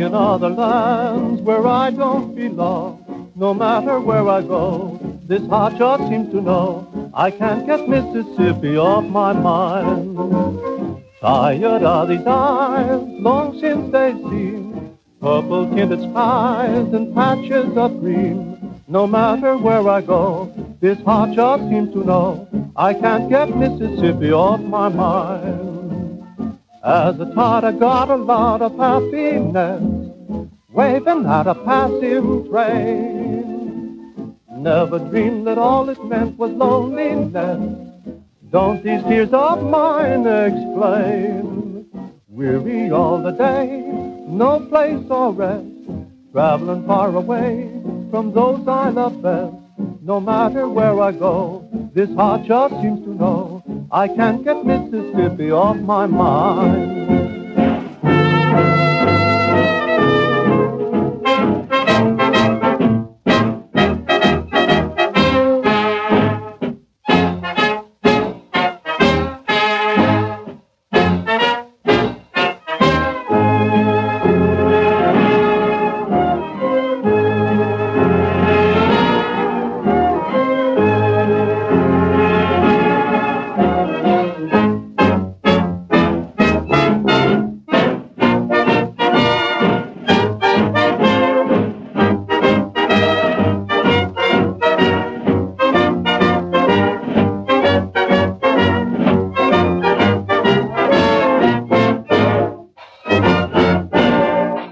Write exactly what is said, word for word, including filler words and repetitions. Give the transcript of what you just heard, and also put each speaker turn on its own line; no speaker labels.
in other lands where I don't belong. No matter where I go, this heart just seems to know I can't get Mississippi off my mind. Tired are these eyes, long since they've seen purple-tinted skies and patches of green. No matter where I go, this heart just seems to know I can't get Mississippi off my mind. As a tot, I got a lot of happiness, waving at a passing train. Never dreamed that all it meant was loneliness. Don't these tears of mine explain? Weary all the day, no place or rest, traveling far away from those I love best. No matter where I go, this heart just seems to know I can't get Mississippi off my mind.